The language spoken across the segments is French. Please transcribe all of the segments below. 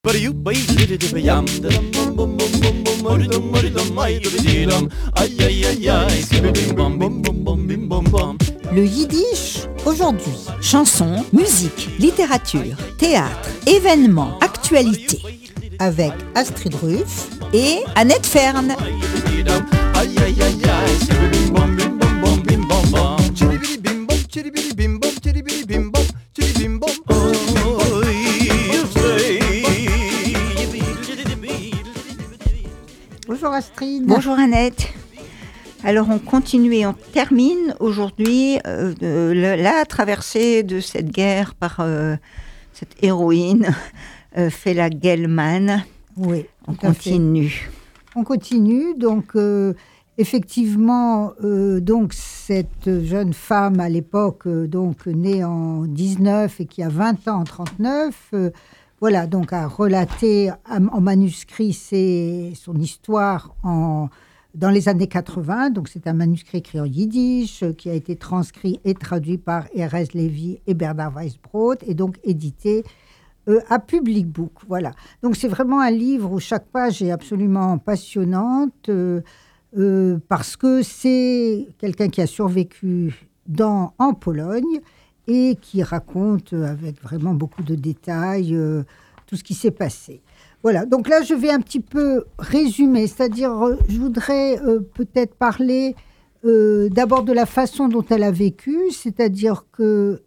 Le yiddish aujourd'hui. Chansons, musique, littérature, théâtre, événements, actualités. Avec Astrid Ruff et Annette Fern. Bonjour Astrid. Bonjour Annette. Alors on continue et on termine aujourd'hui la traversée de cette guerre par cette héroïne, Fela Gelman. Oui, on continue. On continue, donc effectivement, donc cette jeune femme à l'époque, donc née en 19 et qui a 20 ans en 39, voilà, donc a relaté en manuscrit son histoire dans les années 80. Donc c'est un manuscrit écrit en yiddish qui a été transcrit et traduit par Erez Lévy et Bernard Weisbrot et donc édité à Public Book. Voilà. Donc c'est vraiment un livre où chaque page est absolument passionnante parce que c'est quelqu'un qui a survécu en Pologne et qui raconte avec vraiment beaucoup de détails tout ce qui s'est passé. Voilà, donc là je vais un petit peu résumer, c'est-à-dire je voudrais peut-être parler d'abord de la façon dont elle a vécu, c'est-à-dire que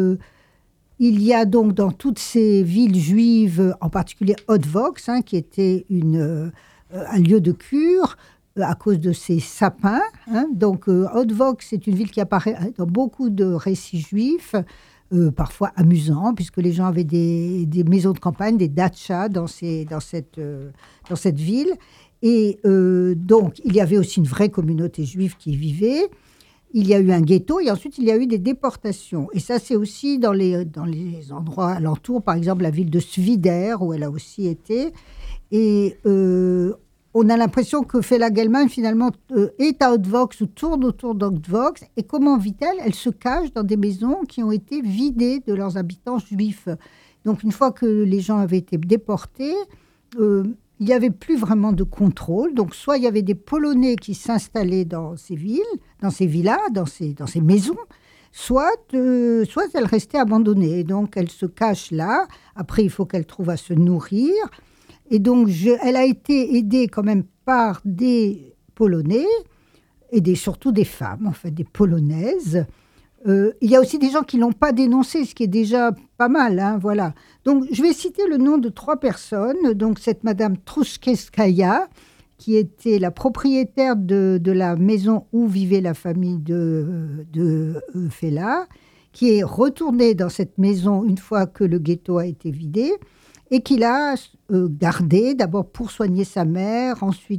il y a donc dans toutes ces villes juives, en particulier Otvox, qui était un lieu de cure, à cause de ces sapins. Donc, Otvox, c'est une ville qui apparaît dans beaucoup de récits juifs, parfois amusants, puisque les gens avaient des maisons de campagne, des dachas dans cette ville. Et donc, il y avait aussi une vraie communauté juive qui y vivait. Il y a eu un ghetto et ensuite, il y a eu des déportations. Et ça, c'est aussi dans les endroits alentours, par exemple, la ville de Svider, où elle a aussi été. Et on a l'impression que Fela Gelman, finalement, est à Otvox ou tourne autour d'Otvox. Et comment vit-elle ? Elle se cache dans des maisons qui ont été vidées de leurs habitants juifs. Donc, une fois que les gens avaient été déportés, il n'y avait plus vraiment de contrôle. Donc, soit il y avait des Polonais qui s'installaient dans ces villes, dans ces villas, dans ces maisons, soit elles restaient abandonnées. Et donc, elle se cache là. Après, il faut qu'elle trouve à se nourrir. Et donc, elle a été aidée quand même par des Polonais et surtout des femmes, en fait, des Polonaises. Il y a aussi des gens qui ne l'ont pas dénoncé, ce qui est déjà pas mal, voilà. Donc, je vais citer le nom de 3 personnes. Donc, cette madame Truskeskaya, qui était la propriétaire de la maison où vivait la famille de Fela, qui est retournée dans cette maison une fois que le ghetto a été vidé, et qu'il a gardé d'abord pour soigner sa mère, ensuite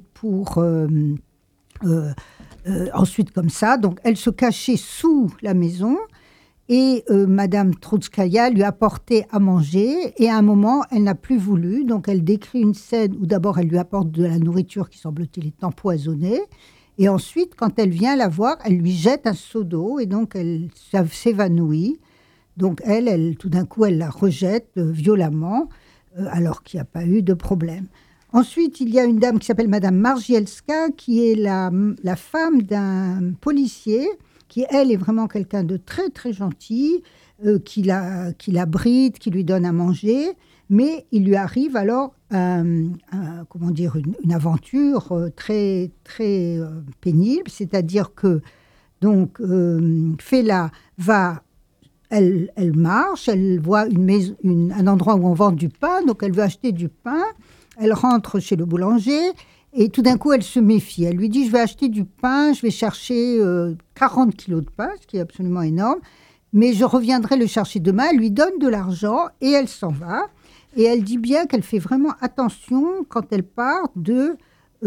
ensuite comme ça. Donc, elle se cachait sous la maison et Madame Troutskaya lui apportait à manger et à un moment, elle n'a plus voulu. Donc, elle décrit une scène où d'abord, elle lui apporte de la nourriture qui semble-t-il est empoisonnée. Et ensuite, quand elle vient la voir, elle lui jette un seau d'eau et donc, elle s'évanouit. Donc, elle tout d'un coup, elle la rejette violemment alors qu'il n'y a pas eu de problème. Ensuite, il y a une dame qui s'appelle Madame Margielska, qui est la femme d'un policier, qui, elle, est vraiment quelqu'un de très, très gentil, qui l'abrite, qui lui donne à manger, mais il lui arrive alors une aventure très, très pénible, c'est-à-dire que donc, Fela va... Elle marche, elle voit un endroit où on vend du pain, donc elle veut acheter du pain. Elle rentre chez le boulanger et tout d'un coup, elle se méfie. Elle lui dit, je vais acheter du pain, je vais chercher 40 kilos de pain, ce qui est absolument énorme, mais je reviendrai le chercher demain. Elle lui donne de l'argent et elle s'en va. Et elle dit bien qu'elle fait vraiment attention quand elle part de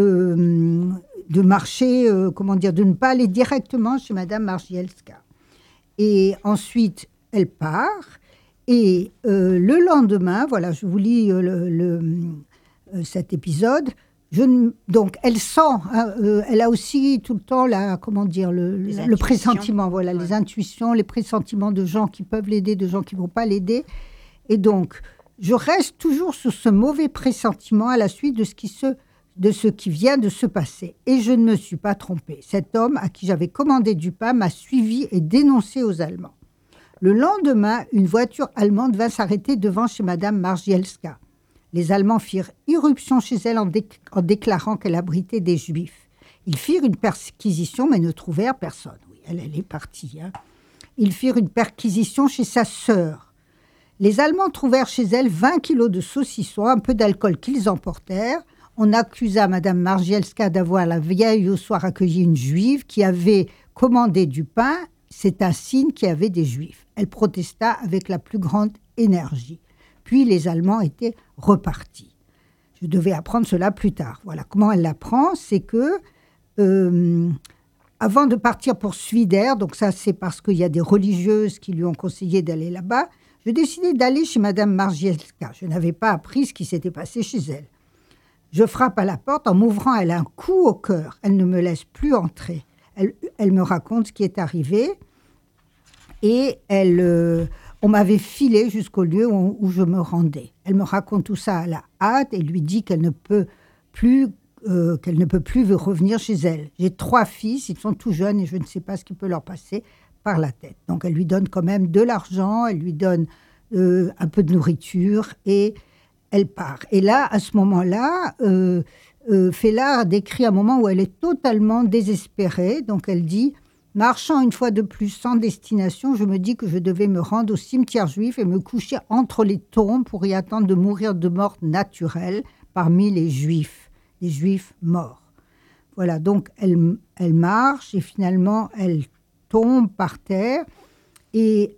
marcher, de ne pas aller directement chez Madame Margielska. Et ensuite, elle part. Et le lendemain, voilà, je vous lis cet épisode. Donc, elle sent, elle a aussi tout le temps le pressentiment, voilà, les intuitions, les pressentiments de gens qui peuvent l'aider, de gens qui ne vont pas l'aider. Et donc, Je reste toujours sur ce mauvais pressentiment à la suite de ce qui vient de se passer. Et je ne me suis pas trompée. Cet homme à qui j'avais commandé du pain m'a suivi et dénoncé aux Allemands. Le lendemain, une voiture allemande vint s'arrêter devant chez Madame Margielska. Les Allemands firent irruption chez elle en déclarant qu'elle abritait des Juifs. Ils firent une perquisition, mais ne trouvèrent personne. Oui, elle est partie. Ils firent une perquisition chez sa sœur. Les Allemands trouvèrent chez elle 20 kilos de saucisson, un peu d'alcool qu'ils emportèrent. On accusa Madame Margielska d'avoir la veille au soir accueilli une Juive qui avait commandé du pain. C'est un signe qu'il y avait des Juifs. Elle protesta avec la plus grande énergie. Puis les Allemands étaient repartis. Je devais apprendre cela plus tard. Voilà comment elle l'apprend, c'est que avant de partir pour Suider, donc ça c'est parce qu'il y a des religieuses qui lui ont conseillé d'aller là-bas, je décidai d'aller chez Madame Margielska. Je n'avais pas appris ce qui s'était passé chez elle. Je frappe à la porte. En m'ouvrant, elle a un coup au cœur. Elle ne me laisse plus entrer. Elle me raconte ce qui est arrivé. Et on m'avait filé jusqu'au lieu où je me rendais. Elle me raconte tout ça à la hâte et lui dit qu'elle ne peut plus revenir chez elle. J'ai 3 fils, ils sont tout jeunes et je ne sais pas ce qui peut leur passer par la tête. Donc elle lui donne quand même de l'argent, elle lui donne un peu de nourriture et elle part. Et là, à ce moment-là, Fella décrit un moment où elle est totalement désespérée. Donc elle dit « Marchant une fois de plus sans destination, je me dis que je devais me rendre au cimetière juif et me coucher entre les tombes pour y attendre de mourir de mort naturelle parmi les juifs morts. » Voilà, donc elle marche et finalement elle tombe par terre et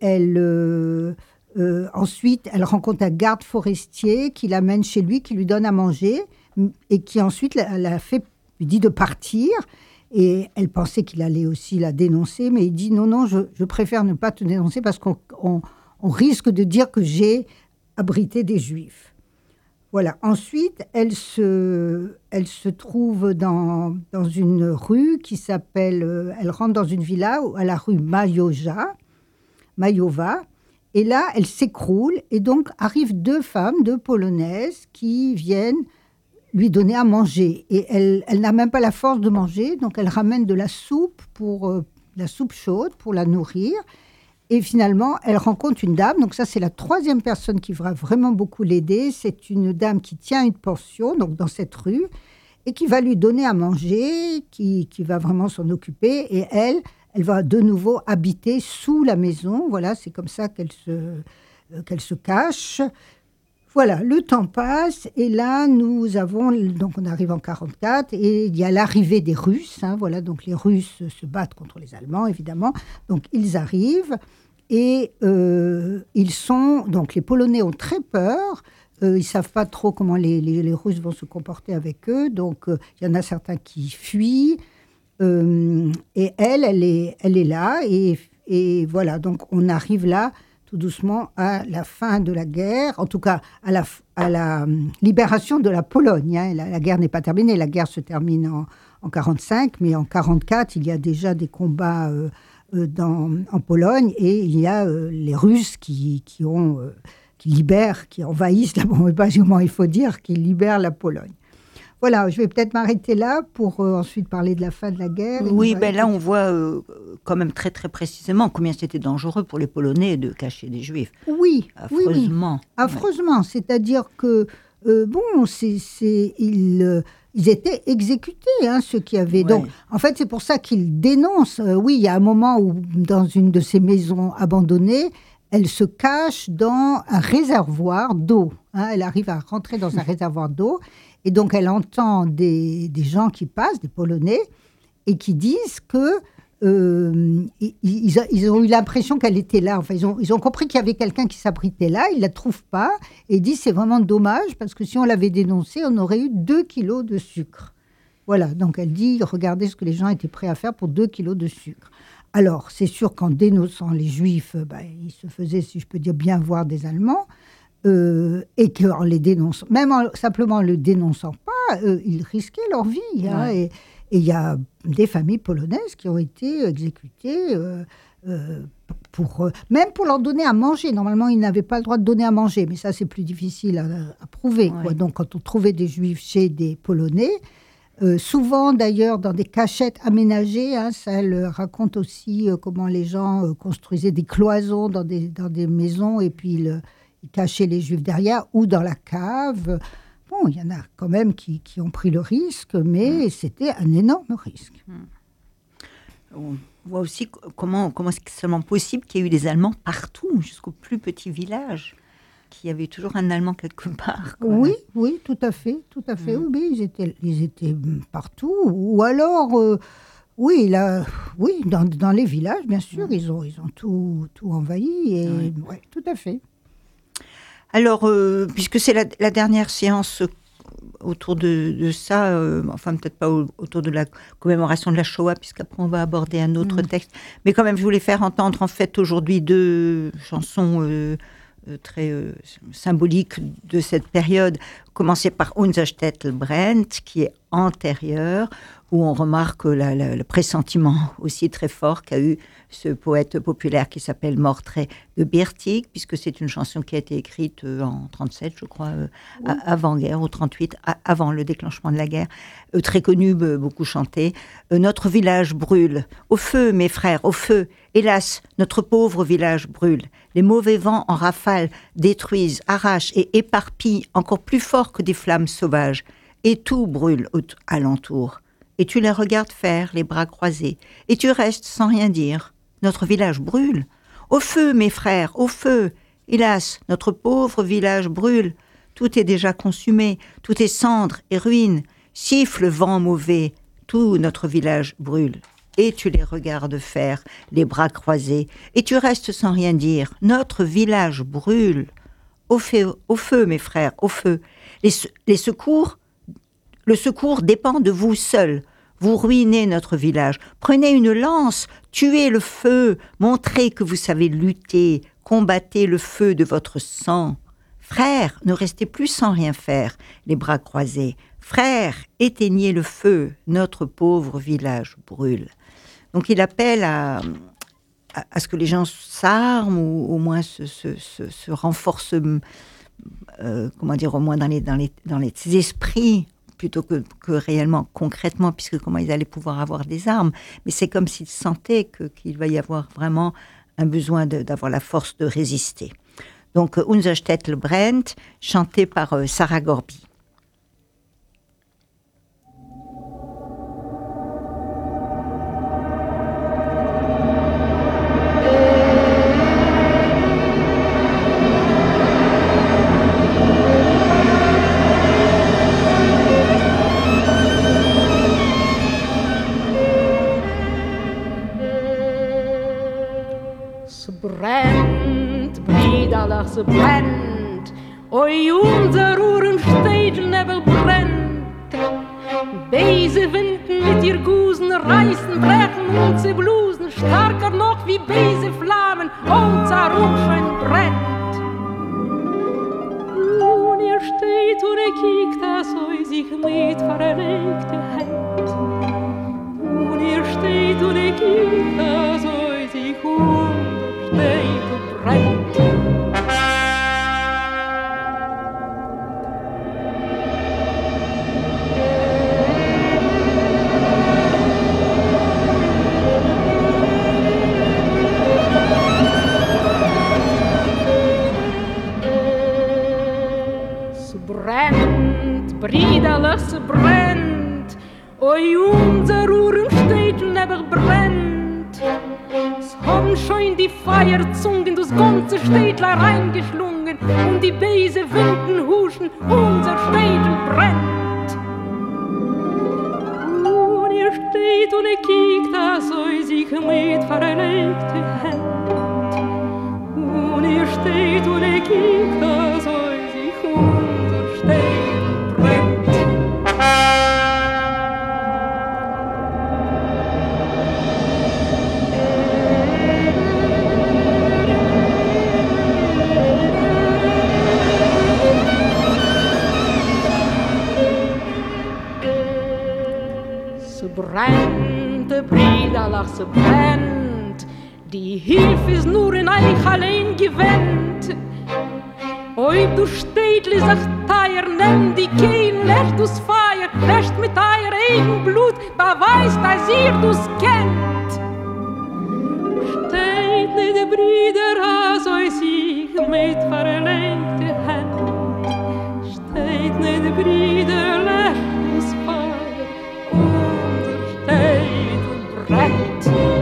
ensuite, elle rencontre un garde forestier qui l'amène chez lui, qui lui donne à manger et qui ensuite lui dit de partir. Et elle pensait qu'il allait aussi la dénoncer, mais il dit non, je préfère ne pas te dénoncer parce qu'on risque de dire que j'ai abrité des Juifs. Voilà. Ensuite, elle se trouve dans une rue qui s'appelle... elle rentre dans une villa à la rue Mayova. Et là, elle s'écroule et donc arrivent 2 femmes, 2 Polonaises qui viennent lui donner à manger. Et elle n'a même pas la force de manger, donc elle ramène de la soupe la soupe chaude pour la nourrir. Et finalement, elle rencontre une dame. Donc ça, c'est la 3e personne qui va vraiment beaucoup l'aider. C'est une dame qui tient une pension donc dans cette rue et qui va lui donner à manger, qui va vraiment s'en occuper. Et elle va de nouveau habiter sous la maison. Voilà, c'est comme ça qu'elle se cache. Voilà, le temps passe et là, on arrive en 1944 et il y a l'arrivée des Russes. Voilà, donc les Russes se battent contre les Allemands, évidemment. Donc ils arrivent et donc les Polonais ont très peur. Ils ne savent pas trop comment les Russes vont se comporter avec eux. Donc il y en a certains qui fuient. Et elle est là et voilà, donc on arrive là tout doucement à la fin de la guerre, en tout cas à la libération de la Pologne. La guerre n'est pas terminée, la guerre se termine en 1945, mais en 1944, il y a déjà des combats en Pologne et il y a les Russes qui libèrent, qui envahissent, il faut dire, qui libèrent la Pologne. Voilà, je vais peut-être m'arrêter là pour ensuite parler de la fin de la guerre. Oui, là on voit quand même très très précisément combien c'était dangereux pour les Polonais de cacher des Juifs. Oui, affreusement. Oui. Affreusement, c'est-à-dire que ils étaient exécutés, ceux qui avaient. Ouais. Donc, en fait, c'est pour ça qu'ils dénoncent. Oui, il y a un moment où dans une de ces maisons abandonnées, elle se cache dans un réservoir d'eau. Elle arrive à rentrer dans un réservoir d'eau. Et donc, elle entend des gens qui passent, des Polonais, et qui disent que ils ont eu l'impression qu'elle était là. Enfin, ils ont compris qu'il y avait quelqu'un qui s'abritait là. Ils ne la trouvent pas. Et ils disent c'est vraiment dommage parce que si on l'avait dénoncée, on aurait eu 2 kilos de sucre. Voilà. Donc, elle dit regardez ce que les gens étaient prêts à faire pour 2 kilos de sucre. Alors, c'est sûr qu'en dénonçant les Juifs, ils se faisaient, si je peux dire, bien voir des Allemands. Et qu'en les dénonçant, même simplement en le dénonçant pas, ils risquaient leur vie. Ouais. Et il y a des familles polonaises qui ont été exécutées même pour leur donner à manger. Normalement, ils n'avaient pas le droit de donner à manger, mais ça, c'est plus difficile à prouver. Ouais. Quoi. Donc, quand on trouvait des Juifs chez des Polonais, souvent d'ailleurs dans des cachettes aménagées, ça elle raconte aussi comment les gens construisaient des cloisons dans des maisons et puis ils cachaient les Juifs derrière ou dans la cave. Bon, il y en a quand même qui ont pris le risque, mais c'était un énorme risque. On voit aussi comment c'est seulement possible qu'il y ait eu des Allemands partout, jusqu'au plus petit village, qu'il y avait toujours un Allemand quelque part. Quoi. Oui, tout à fait. Oui, ils étaient partout. Ou alors, dans les villages, bien sûr, ils ont tout envahi. Et, ouais, tout à fait. Alors, puisque c'est la dernière séance autour de ça, enfin peut-être pas autour de la commémoration de la Shoah, puisqu'après on va aborder un autre texte, mais quand même je voulais faire entendre en fait aujourd'hui 2 chansons très symboliques de cette période, commencer par Unser Städtelbrennt, qui est antérieure, où on remarque le pressentiment aussi très fort qu'a eu ce poète populaire qui s'appelle Mordred Gebärtig, puisque c'est une chanson qui a été écrite en 37, je crois, avant-guerre, ou 38, avant le déclenchement de la guerre, très connue, beaucoup chantée. Notre village brûle, au feu, mes frères, au feu. Hélas, notre pauvre village brûle. Les mauvais vents en rafale détruisent, arrachent et éparpillent encore plus fort que des flammes sauvages. Et tout brûle alentour. Et tu les regardes faire, les bras croisés, et tu restes sans rien dire. Notre village brûle. Au feu, mes frères, au feu. Hélas, notre pauvre village brûle. Tout est déjà consumé, tout est cendre et ruine. Siffle vent mauvais, tout notre village brûle. Et tu les regardes faire, les bras croisés, et tu restes sans rien dire. Notre village brûle. Au feu, mes frères, au feu. Le secours dépend de vous seuls. Vous ruinez notre village. Prenez une lance, tuez le feu, montrez que vous savez lutter, combattez le feu de votre sang. Frères, ne restez plus sans rien faire, les bras croisés. Frères, éteignez le feu, notre pauvre village brûle. Donc il appelle à ce que les gens s'arment ou au moins se renforcent, au moins dans les esprits, plutôt que réellement, concrètement, puisque comment ils allaient pouvoir avoir des armes. Mais c'est comme s'ils sentaient qu'il va y avoir vraiment un besoin d'avoir la force de résister. Donc, Unser Städtelbrennt, chanté par Sarah Gorby. Se brennt, oi unser Uhrenstädel brennt. Beise winden mit ihr Gusen, reißen, brechen und sie blusen, stärker noch wie Beise Flammen, unser Rufschein brennt. Und ihr steht und ihr kiekt, das oi sich mit verlegte Hand. Und ihr steht und ihr kiekt, das oi sich unser Städel brennt. Briederlich brennt, oi unser Uhrenstädel brennt. Es haben schon die Feierzungen das ganze Städtler reingeschlungen und die Beise Winden huschen, unser Städel brennt. Und ihr steht und ihr kiekt, das oi sich mit verlegte Hand. Und ihr steht und ihr kiekt, das oi sich unser Städel brennt, Briederlach, se brennt. Die Hilfe ist nur in euch allein gewend. Ob du Städtli sagt Teier, nimm die Kehlen, löscht du's Feier, löscht mit euer eigen Blut, beweist, dass ihr du's kennt. Steht nicht die Brüder so sich mit verlängte Hand. Steht nicht die Brüder, löscht du's Feier, und steht und brennt.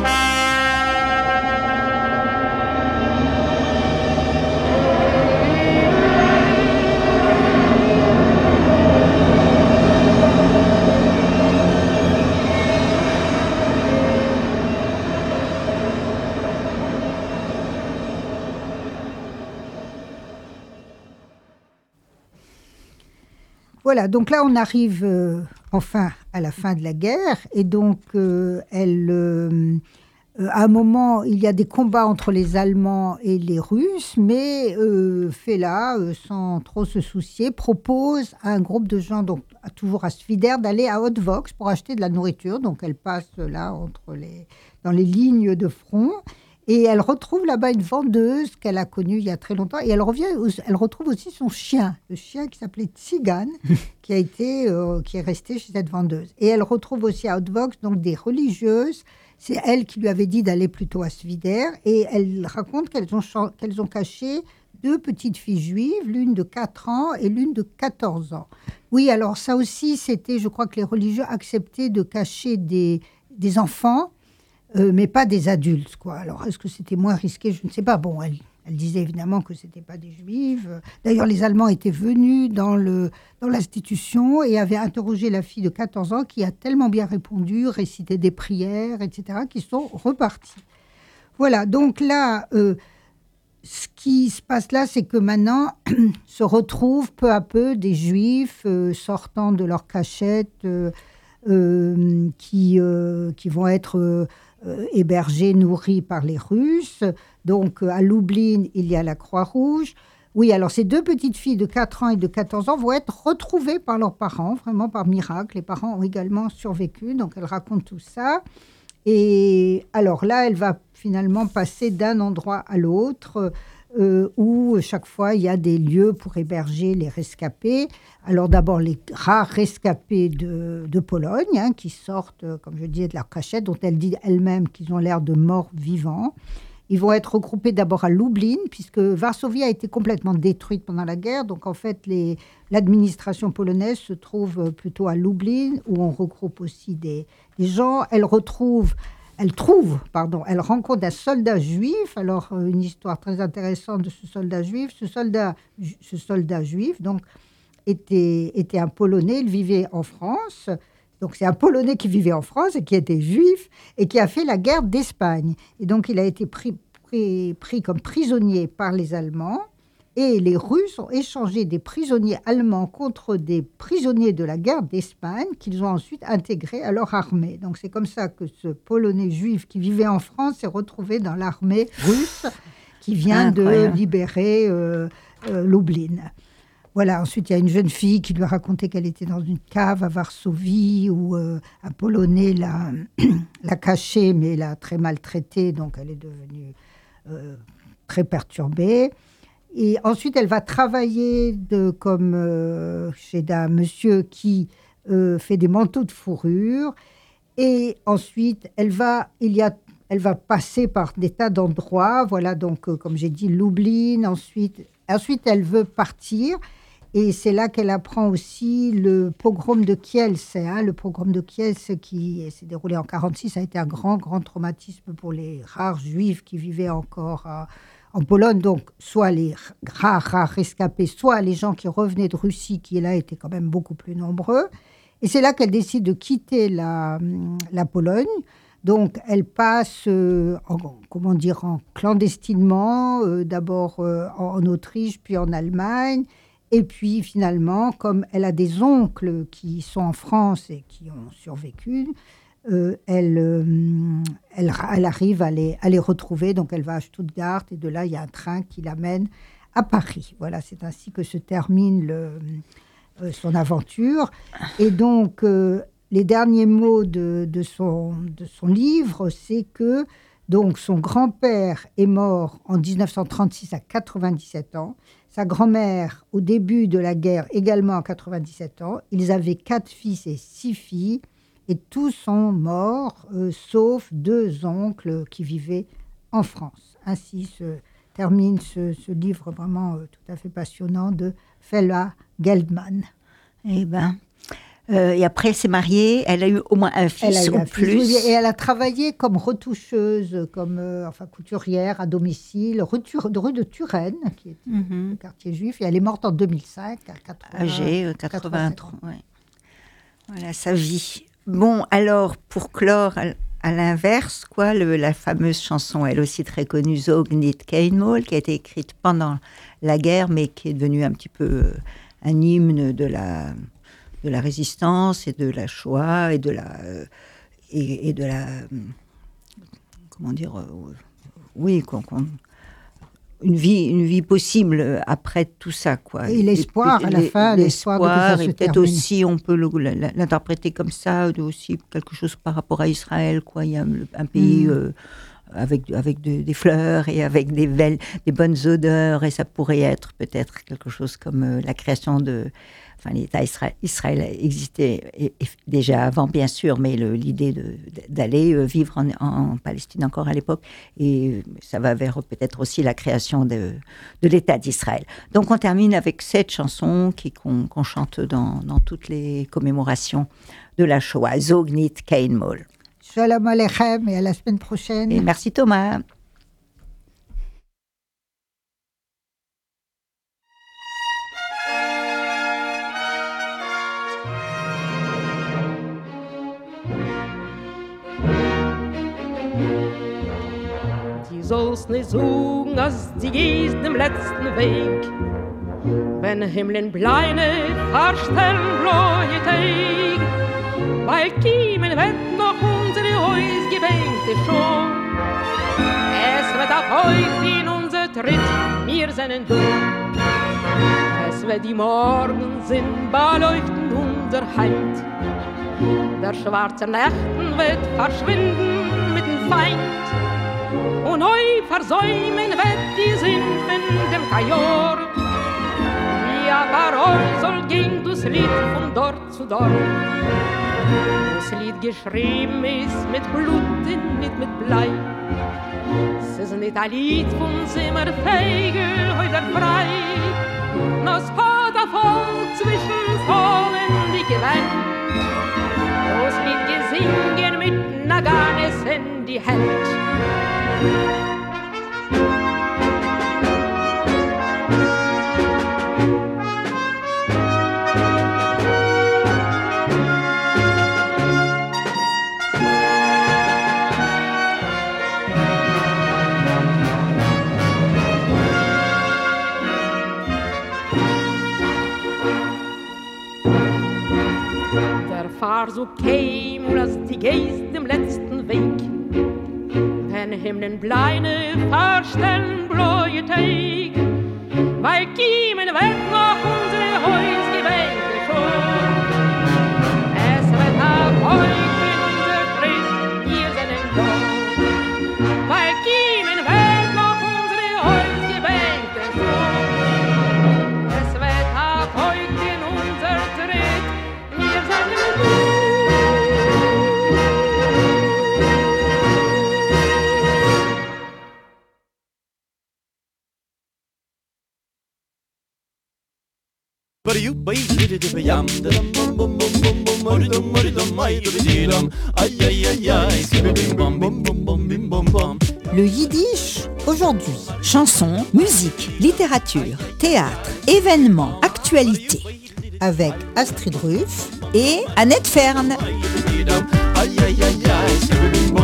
Voilà, donc là, on arrive enfin à la fin de la guerre. Et donc, à un moment, il y a des combats entre les Allemands et les Russes, mais Fela, sans trop se soucier, propose à un groupe de gens, donc toujours à Svidère, d'aller à Haute-Vox pour acheter de la nourriture. Donc, elle passe là dans les lignes de front. Et elle retrouve là-bas une vendeuse qu'elle a connue il y a très longtemps. Et elle retrouve aussi son chien, le chien qui s'appelait Tzigane, qui est resté chez cette vendeuse. Et elle retrouve aussi à Haute-Vox donc des religieuses. C'est elle qui lui avait dit d'aller plutôt à Svidère. Et elle raconte qu'elles ont caché 2 petites filles juives, l'une de 4 ans et l'une de 14 ans. Oui, alors ça aussi, c'était, je crois que les religieux acceptaient de cacher des enfants, mais pas des adultes, quoi. Alors, est-ce que c'était moins risqué? Je ne sais pas. Bon, elle disait évidemment que ce n'étaient pas des Juifs. D'ailleurs, les Allemands étaient venus dans l'institution et avaient interrogé la fille de 14 ans qui a tellement bien répondu, récité des prières, etc., qu'ils sont repartis. Voilà, donc là, ce qui se passe là, c'est que maintenant se retrouvent peu à peu des Juifs sortant de leur cachette qui vont être... hébergés, nourris par les Russes. Donc, à Lublin, il y a la Croix-Rouge. Oui, alors ces 2 petites filles de 4 ans et de 14 ans vont être retrouvées par leurs parents, vraiment par miracle. Les parents ont également survécu, donc elle raconte tout ça. Et alors là, elle va finalement passer d'un endroit à l'autre, où chaque fois, il y a des lieux pour héberger les rescapés. Alors d'abord, les rares rescapés de Pologne, qui sortent, comme je disais, de leur cachette, dont elle dit elle-même qu'ils ont l'air de morts vivants. Ils vont être regroupés d'abord à Lublin, puisque Varsovie a été complètement détruite pendant la guerre. Donc en fait, l'administration polonaise se trouve plutôt à Lublin, où on regroupe aussi des gens. Elle rencontre un soldat juif. Alors, une histoire très intéressante de ce soldat juif. Ce soldat juif, donc, était un Polonais. Il vivait en France. Donc, c'est un Polonais qui vivait en France et qui était juif et qui a fait la guerre d'Espagne. Et donc, il a été pris comme prisonnier par les Allemands. Et les Russes ont échangé des prisonniers allemands contre des prisonniers de la guerre d'Espagne qu'ils ont ensuite intégrés à leur armée. Donc c'est comme ça que ce Polonais juif qui vivait en France s'est retrouvé dans l'armée russe qui vient de libérer Lublin. Voilà, ensuite il y a une jeune fille qui lui a raconté qu'elle était dans une cave à Varsovie où un Polonais l'a cachée mais l'a très maltraitée, donc elle est devenue très perturbée. Et ensuite, elle va travailler chez un monsieur qui fait des manteaux de fourrure. Et ensuite, elle va passer par des tas d'endroits. Voilà, donc, comme j'ai dit, Lublin. Ensuite, elle veut partir. Et c'est là qu'elle apprend aussi le pogrom de Kielce. Le pogrom de Kielce qui s'est déroulé en 1946 a été un grand, grand traumatisme pour les rares juifs qui vivaient encore en Pologne, donc soit les rares rescapés, soit les gens qui revenaient de Russie, qui là étaient quand même beaucoup plus nombreux. Et c'est là qu'elle décide de quitter la Pologne. Donc elle passe, en clandestinement, d'abord en Autriche, puis en Allemagne. Et puis finalement, comme elle a des oncles qui sont en France et qui ont survécu, elle arrive à les retrouver. Donc, elle va à Stuttgart et de là, il y a un train qui l'amène à Paris. Voilà, c'est ainsi que se termine son aventure. Et donc, les derniers mots de son livre, c'est que Donc, son grand-père est mort en 1936 à 97 ans. Sa grand-mère, au début de la guerre, également à 97 ans. Ils avaient 4 fils et 6 filles. Et tous sont morts, sauf 2 oncles qui vivaient en France. Ainsi se termine ce livre vraiment tout à fait passionnant de Fela Geldman. Eh ben... et après, elle s'est mariée, elle a eu au moins un fils ou plus. Et elle a travaillé comme retoucheuse, comme couturière à domicile, rue de Turenne, qui était le quartier juif. Et elle est morte en 2005, à 80, âgée 83. Ouais. Voilà sa vie. Bon, alors, pour clore, à l'inverse, quoi, la fameuse chanson, elle aussi très connue, Zog nit kein Mol, qui a été écrite pendant la guerre, mais qui est devenue un petit peu un hymne de la résistance et de la Shoah et de la comment dire oui, une vie possible après tout ça, quoi. Et l'espoir à la fin, l'espoir de que ça se et peut-être termine. aussi on peut l'interpréter comme ça, aussi quelque chose par rapport à Israël, quoi. Il y a un pays avec des fleurs et avec des bonnes odeurs, et ça pourrait être peut-être quelque chose comme la création l'État Israël existait déjà avant, bien sûr, mais l'idée d'aller vivre en Palestine encore à l'époque, et ça va vers peut-être aussi la création de l'État d'Israël. Donc on termine avec cette chanson qu'on chante dans toutes les commémorations de la Shoah, Zog nit kein Mol. Shalom Aleichem et à la semaine prochaine. Et merci Thomas. Die sollst nicht suchen, als die gehst dem letzten Weg. Wenn Himmeln bleine verstellen bläue Tag, weil kiemen wird noch unsere Häus gebänkte schon. Es wird ab heute in unser Tritt, wir sind du. Es wird die Morgen sind, beleuchten unser Heim. Der schwarze Nächten wird verschwinden mit dem Feind. Und neu versäumen wird die Sünden dem Kajor. Ja, Parol soll gehen durchs Lied von dort zu dort. Das Lied geschrieben ist mit Blut und nicht mit Blei. Es ist nicht ein Lied von Zimmerfegel, heute frei. Das Vatervolk zwischen Vollen die Gewand. Das Lied gesingen mit Naganes in die Hand. Der Fahrzug käm und als die Geist im letzten Weg. Den Himmeln bleine verstellen bläue Tag, weil kiemen wird noch unsere Häus gewählte schon. Es wird ab heute in unser Tritt, wir sind da, weil kiemen wird noch unsere Häus gewählte schon. Es wird ab heute in unser Tritt, wir sind da. Le yiddish aujourd'hui. Chansons, musique, littérature, théâtre, événements, actualités. Avec Astrid Ruff et Annette Fern.